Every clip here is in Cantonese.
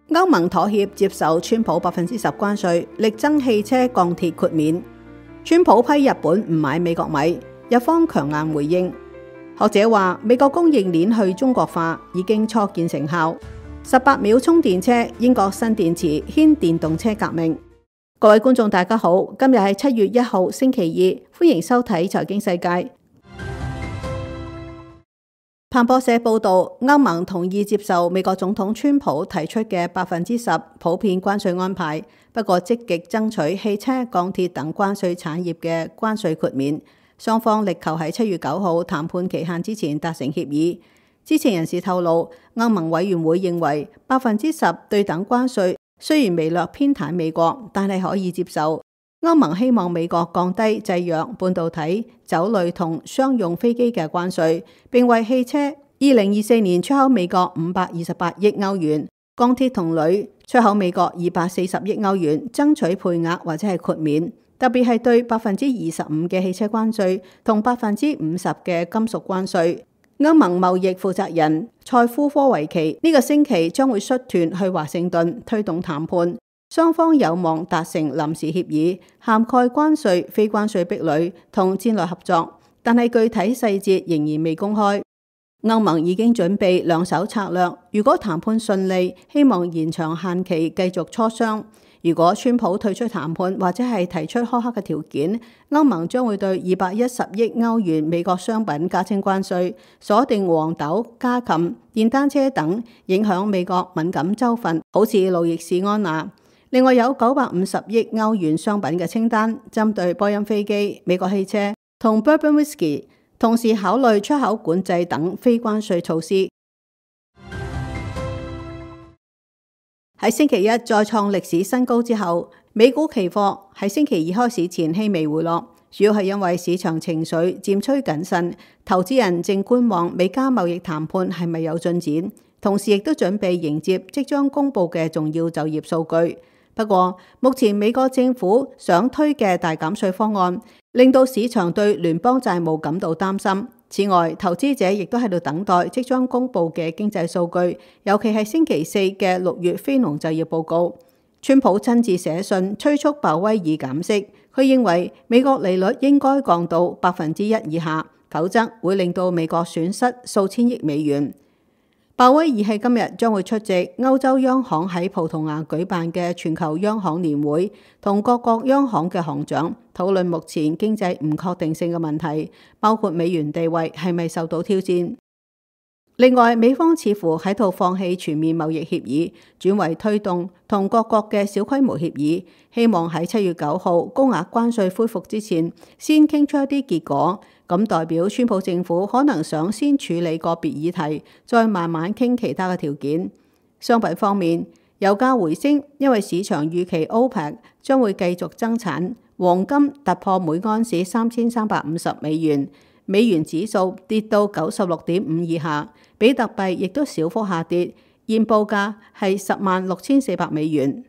歐盟妥協接受川普10%關稅，力爭汽車鋼鐵豁免。川普批日本唔買美國米，日方強硬回應。學者話，美國供應鏈去中國化已經初見成效。18秒充電車，英國新電池掀電動車革命。各位觀眾大家好，今日係7月1號星期二，歡迎收睇財經世界。彭博社報道，歐盟同意接受美國總統川普提出嘅10%普遍關稅安排，不過積極爭取汽車、鋼鐵等關稅產業嘅關稅豁免。雙方力求喺7月9號談判期限之前達成協議。知情人士透露，歐盟委員會認為10%對等關稅雖然微略偏袒美國，但係可以接受。歐盟希望美國降低製藥、半導體、酒類同商用飛機嘅關稅，並為汽車2024年出口美國528億歐元，鋼鐵同鋁出口美國240億歐元，爭取配額或者係豁免，特別係對25%嘅汽車關稅同50%嘅金屬關稅。歐盟貿易負責人塞夫科維奇呢個星期將會率團去華盛頓推動談判。雙方有望達成臨時協議，涵蓋關稅、非關稅壁壘同戰略合作，但係具體細節仍然未公開。歐盟已經準備兩手策略，如果談判順利，希望延長限期繼續磋商；如果川普退出談判或者係提出苛刻嘅條件，歐盟將會對210億歐元美國商品加徵關稅，鎖定黃豆、家禽、電單車等影響美國敏感州份，好似路易斯安那。另外有950億歐元商品嘅清單，針對波音飛機、美國汽車同 Bourbon Whisky， 同時考慮出口管制等非關稅措施。喺星期一再創歷史新高之後，美股期貨喺星期二開市前輕微回落，主要係因為市場情緒漸趨謹慎，投資人正觀望美加貿易談判係咪有進展，同時亦都準備迎接即將公佈嘅重要就業數據。不過，目前美國政府想推嘅大減稅方案，令到市場對聯邦債務感到擔心。此外，投資者亦都喺度等待即將公佈嘅經濟數據，尤其係星期四嘅6月非農就業報告。川普親自寫信催促鮑威爾減息，佢認為美國利率應該降到1%以下，否則會令到美國損失數千億美元。鮑威爾係今日將會出席歐洲央行喺葡萄牙舉辦嘅全球央行年會，同各國央行嘅行長討論目前經濟唔確定性嘅問題，包括美元地位係咪受到挑戰。另外，美方似乎喺度放棄全面貿易協議，轉為推動同各國嘅小規模協議，希望喺7月9號高額關稅恢復之前，先傾出一啲結果。咁代表川普政府可能想先處理個別議題，再慢慢傾其他嘅條件。商品方面，油價回升，因為市場預期 OPEC 將會繼續增產。黃金突破每盎司3350美元，美元指數跌到96.5以下，比特幣亦都小幅下跌，現報價係106400美元。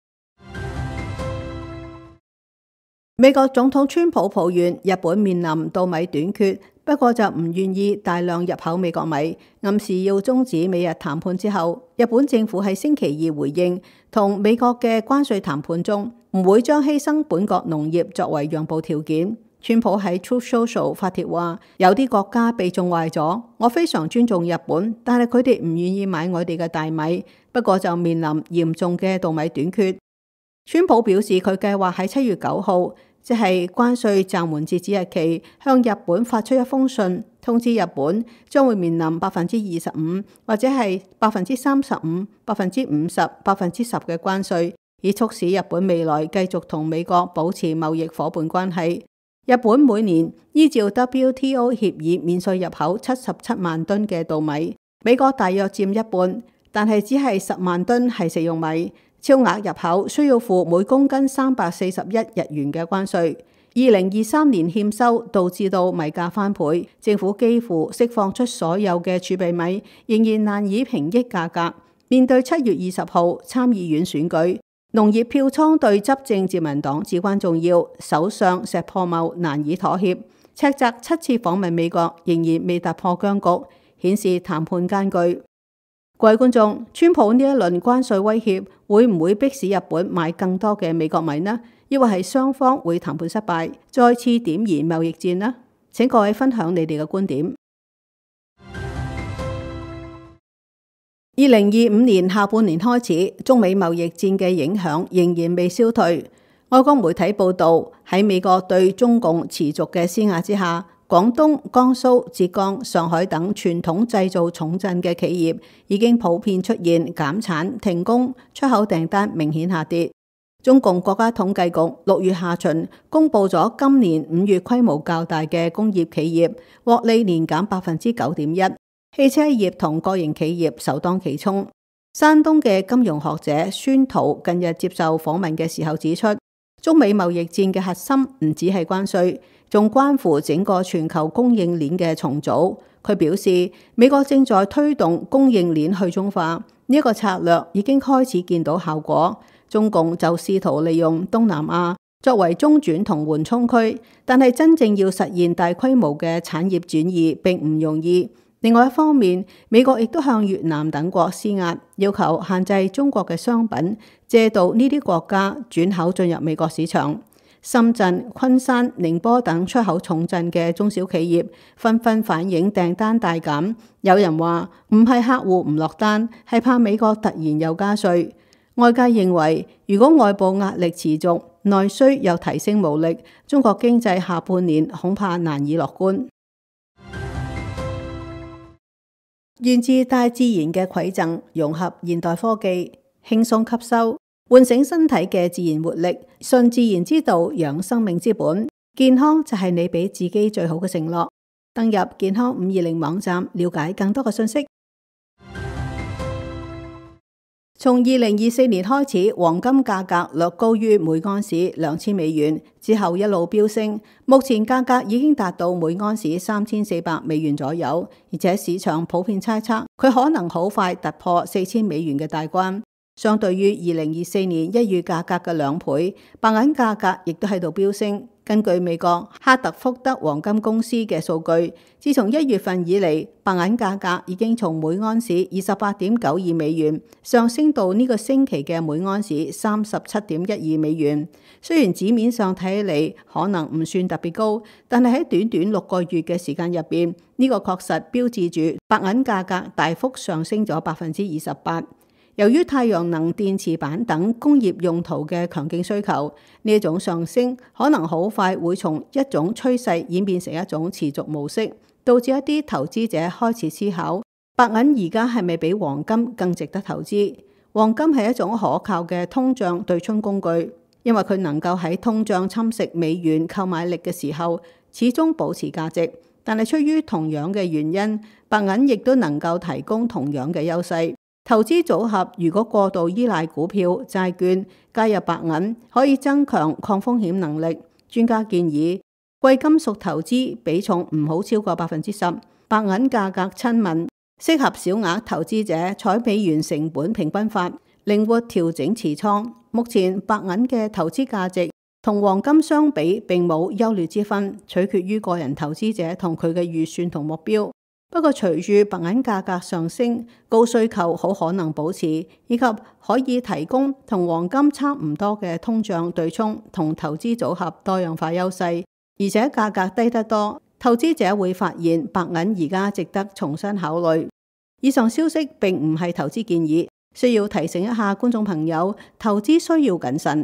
美國總統川普抱怨日本面臨稻米短缺，不過就唔願意大量入口美國米，暗示要終止美日談判之後，日本政府喺星期二回應，同美國嘅關稅談判中唔會將犧牲本國農業作為讓步條件。川普喺 Truth Social 發帖話，有啲國家被種壞咗，我非常尊重日本，但係佢哋唔願意買我哋嘅大米，不過就面臨嚴重嘅稻米短缺。川普表示佢計劃喺7月9號，即係關稅暫緩截止日期，向日本發出一封信，通知日本將會面臨25%或者係35%、50%、10%嘅關稅，以促使日本未來繼續同美國保持貿易夥伴關係。日本每年依照 WTO 協議免稅入口77萬噸嘅稻米，美國大約佔一半，但係只係10萬噸係食用米。超額入口需要付每公斤341日元嘅關稅。2023年欠收導致到米價翻倍，政府幾乎釋放出所有嘅儲備米，仍然難以平抑價格。面對7月20號參議院選舉，農業票倉對執政自民黨至關重要，首相石破茂難以妥協。赤澤7次訪問美國，仍然未突破僵局，顯示談判艱巨。 各位觀眾，川普呢一輪關稅威脅會唔會迫使日本買更多嘅美國米呢？抑或係雙方會談判失敗，再次點燃貿易戰呢？請各位分享你哋嘅觀點。2025年下半年開始，中美貿易戰嘅影響仍然未消退。外國媒體報道，喺美國對中共持續嘅施壓之下，廣東、江蘇、浙江、上海等傳統製造重鎮嘅企業已經普遍出現減產、停工，出口訂單明顯下跌。中共國家統計局6月下旬公布咗今年5月規模較大嘅工業企業獲利年減9.1%，汽車業同國營企業首當其衝。山東嘅金融學者孫濤近日接受訪問嘅時候指出，中美貿易戰嘅核心唔只係關稅，仲關乎整個全球供應鏈嘅重組。佢表示，美國正在推動供應鏈去中化，呢個策略已經開始見到效果。中共就試圖利用東南亞作為中轉同緩衝區，但係真正要實現大規模嘅產業轉移並唔容易。另外一方面，美國亦都向越南等國施壓，要求限制中國嘅商品借道呢啲國家轉口進入美國市場。深圳、昆山、寧波等出口重鎮嘅中小企業紛紛反映訂單大減。有人話唔係客戶唔落單，係怕美國突然又加稅。外界認為，如果外部壓力持續，內需又提升無力，中國經濟下半年恐怕難以樂觀。源自大自然嘅饋贈，融合現代科技，輕鬆吸收，喚醒身體嘅自然活力，順自然之道，養生命之本。健康就係你俾自己最好嘅承諾。登入健康520網站，了解更多嘅信息。從2024年開始，黃金價格略高於每盎司2000美元，之後一路飆升，目前價格已經達到每盎司3400美元左右，而且市場普遍猜測佢可能好快突破4000美元嘅大關。相對於2024年1月價格嘅2倍，白銀價格亦都喺度飆升。根據美國哈特福德黃金公司嘅數據，自從1月份以嚟，白銀價格已經從每盎司28.92美元上升到呢個星期嘅每盎司37.12美元。雖然紙面上睇起嚟可能唔算特別高，但係喺短短6個月嘅時間入邊，呢個確實標誌住白銀價格大幅上升咗28%。由於太陽能電池板等工業用途嘅強勁需求，呢一種上升可能好快會從一種趨勢演變成一種持續模式，導致一啲投資者開始思考，白銀而家係咪比黃金更值得投資？黃金係一種可靠嘅通脹對沖工具，因為佢能夠喺通脹侵蝕美元購買力嘅時候，始終保持價值。但係出於同樣嘅原因，白銀亦都能夠提供同樣嘅優勢。投資組合如果過度依賴股票、債券，加入白銀可以增強抗風險能力。專家建議，貴金屬投資比重唔好超過10%，白銀價格親民，適合小額投資者採美元成本平均法，靈活調整持倉。目前白銀嘅投資價值同黃金相比並冇優劣之分，取決於個人投資者同佢嘅預算同目標。不過隨住白銀價格上升，高需求好可能保持，以及可以提供同黃金差唔多嘅通脹對沖同投資組合多樣化優勢，而且價格低得多，投資者會發現白銀而家值得重新考慮。以上消息並唔係投資建議，需要提醒一下觀眾朋友，投資需要謹慎。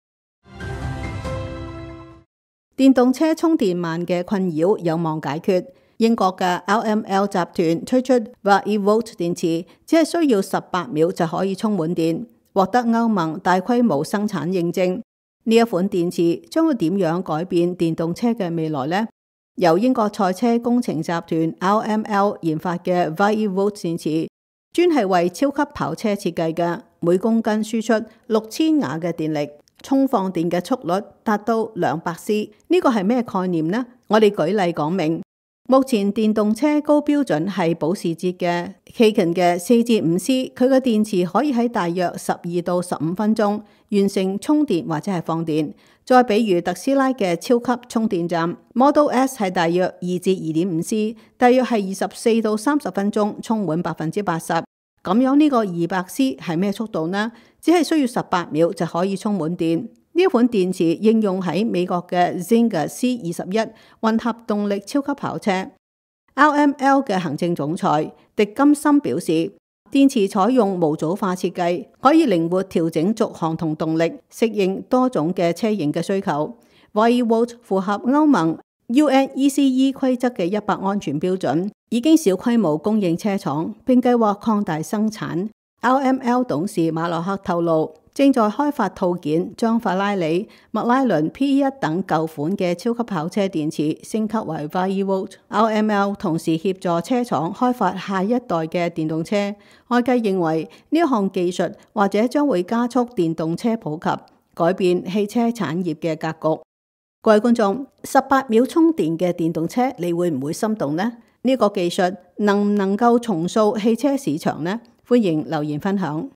電動車充電慢嘅困擾有望解決。英國嘅 LML 集團推出 VaEvolt 電池，只係需要18秒就可以充滿電，獲得歐盟大規模生產認證。呢一款電池將會點樣改變電動車嘅未來呢？由英國賽車工程集團 LML 研發嘅 VaEvolt 電池，專係為超級跑車設計嘅，每公斤輸出6000瓦嘅電力，充放電嘅速率達到200 C。呢個係咩概念呢？我哋舉例講明。目前電動車高標準係保時捷嘅 Cayenne 嘅4至5 C， 佢嘅電池可以喺大約12到15分鐘完成充電或者係放電。再比如特斯拉嘅超級充電站 Model S 係大約2至2.5 C， 大約係24到30分鐘充滿80%。 咁樣呢個 200C 係咩速度呢？只係需要18秒就可以充滿電。呢款電池應用喺美國嘅 Zynga C21 混合動力超級跑車。RML 嘅行政總裁狄金森表示，電池採用模組化設計，可以靈活調整續航同動力，適應多種嘅車型嘅需求。ValueVolt 符合歐盟 UNECE 規則嘅100安全標準，已經小規模供應車廠，並計劃擴大生產。RML 董事馬洛克透露，正在開發套件，將法拉利、麥拉倫 P1 等舊款嘅超級跑車電池升級為 ValueVolt。RML 同時協助車廠開發下一代嘅電動車。外界認為呢項技術或者將會加速電動車普及，改變汽車產業嘅格局。各位觀眾，18秒充電嘅電動車，你會唔會心動呢？呢個技術能唔能夠重塑汽車市場呢？歡迎留言分享。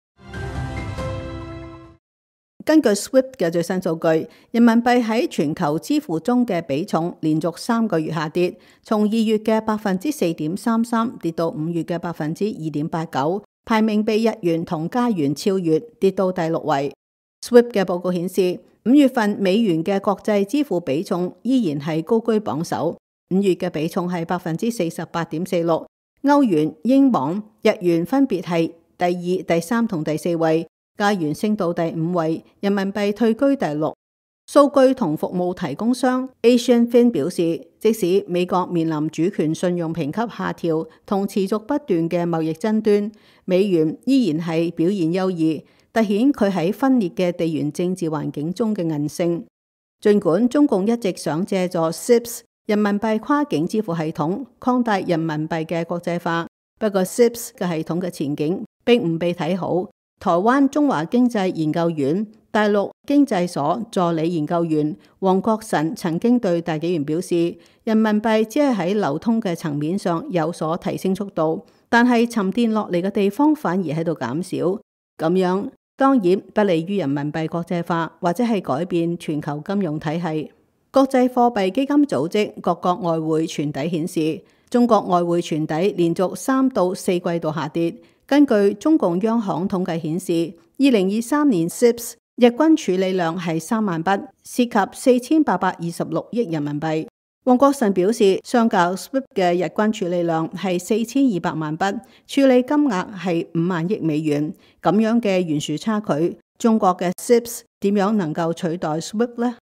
根據 SWIFT 嘅最新數據，人民幣喺全球支付中嘅比重連續3個月下跌，從2月嘅4.33%跌到5月嘅2.89%，排名被日元同加元超越，跌到第6位。SWIFT 嘅報告顯示，5月份美元嘅國際支付比重依然係高居榜首，5月嘅比重係48.46%，歐元、英鎊、日元分別係第2、第3同第4位。加元升到第5位，人民幣退居第6。數據同服務提供商 AsianFin 表示，即使美國面臨主權信用評級下調同持續不斷嘅貿易爭端，美元依然係表現優異，凸顯佢喺分裂嘅地緣政治環境中嘅韌性。儘管中共一直想借助 CIPS 人民幣跨境支付系統擴大人民幣嘅國際化，不過 CIPS 嘅系統嘅前景並唔被睇好。台灣中華經濟研究院大陸經濟所助理研究員黃國臣曾經對大紀元表示，人民幣只係喺流通嘅層面上有所提升速度，但係沉澱落嚟嘅地方反而喺度減少，咁樣當然不利於人民幣國際化或者係改變全球金融體系。國際貨幣基金組織各國外匯存底顯示，中國外匯存底連續3到4季度下跌。根據中共央行統計顯示，2023年 CIPS 日均處理量係3萬筆，涉及4826億人民幣。黃國臣表示，相較 SWIFT 嘅日均處理量係4200萬筆，處理金額係5萬億美元，咁樣嘅懸殊差距，中國嘅 CIPS 點樣能夠取代 SWIFT 呢？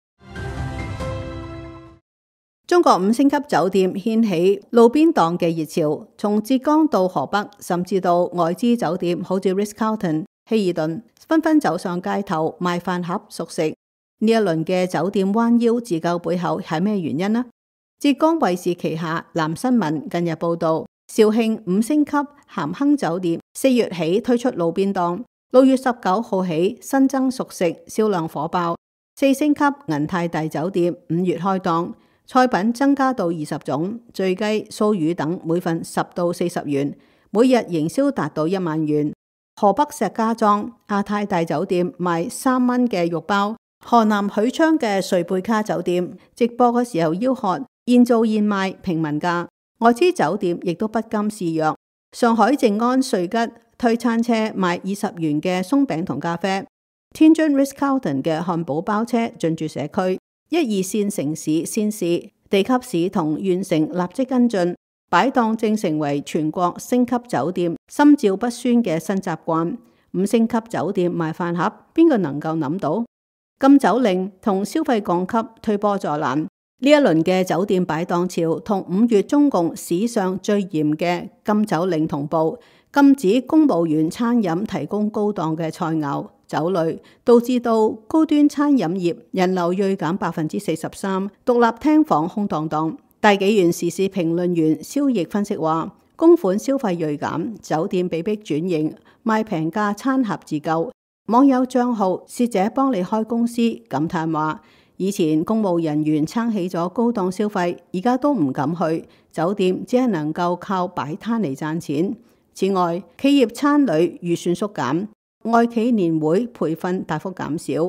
中國5星級酒店掀起路邊檔嘅熱潮，從浙江到河北，甚至到外資酒店，好似 Ritz-Carlton、希爾頓，紛紛走上街頭賣飯盒熟食。呢一輪嘅酒店彎腰自救背後係咩原因呢？浙江衛視旗下南新聞近日報道，肇慶5星級咸亨酒店4月起推出路邊檔，6月19號起新增熟食銷量火爆。4星級銀泰大酒店5月開檔，菜品增加到20種，醉雞、酥魚等每份10到40元，每日營銷達到1萬元。河北石家莊亞太大酒店賣3蚊嘅肉包，河南許昌嘅瑞貝卡酒店直播嘅時候吆喝現做現賣平民價，外資酒店亦都不甘示弱。上海靜安瑞吉推餐車賣20元嘅鬆餅同咖啡，天津 Ritz-Carlton 嘅漢堡包車進駐社區。1、2線城市先試，地級市同縣城立即跟進，擺檔正成為全國星級酒店心照不宣嘅新習慣。5星級酒店賣飯盒，邊個能夠諗到？禁酒令同消費降級推波助瀾，呢一輪嘅酒店擺檔潮同5月中共史上最嚴嘅禁酒令同步，禁止公務員餐飲提供高檔嘅菜肴酒類，導致到高端餐飲業人流銳減43%，獨立廳房空蕩蕩。大紀元時事評論員蕭奕分析話，公款消費銳減，酒店被迫轉型賣平價餐盒自救。網友賬號蝕者幫你開公司感嘆話，以前公務人員撐起咗高檔消費，而家都唔敢去酒店，只係能夠靠擺攤嚟賺錢。此外，企業餐旅預算縮減，外企年會培訓大幅減少，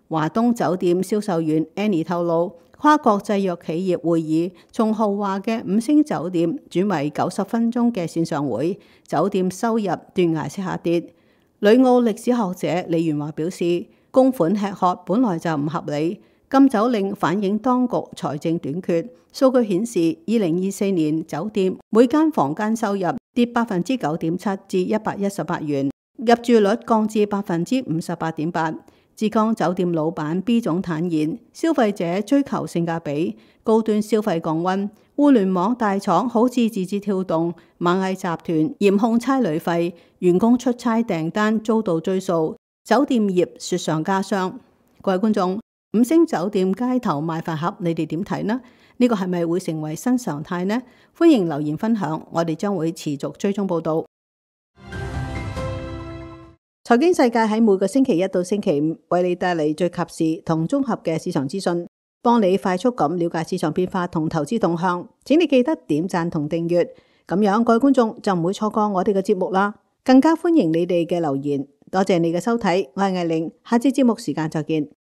華東酒店銷售員 Annie 透露，跨國製藥企業會議從豪華嘅5星酒店轉為90分鐘嘅線上會，酒店收入斷崖式下跌。旅澳歷史學者李元華表示，供款吃喝本來就唔合理，禁酒令反映當局財政短缺。數據顯示，2024年酒店每間房間收入跌9.7%至118元，入住率降至58.8%。浙江酒店老闆 B 總坦言，消費者追求性價比，高端消費降溫。互聯網大廠好似字節跳動、螞蟻集團嚴控差旅費，員工出差訂單遭到追訴，酒店業雪上加霜。各位觀眾，5星酒店街頭賣飯盒，你哋點睇呢？呢個係咪會成為新常態呢？歡迎留言分享，我哋將會持續追蹤報道。財經世界喺每個星期一到星期五為你帶嚟最及時同綜合嘅市場資訊，幫你快速咁了解市場變化同投資動向。請你記得點讚同訂閱，咁樣各位觀眾就唔會錯過我哋嘅節目啦。更加歡迎你哋嘅留言，多謝你嘅收睇，我係艾玲，下次節目時間再見。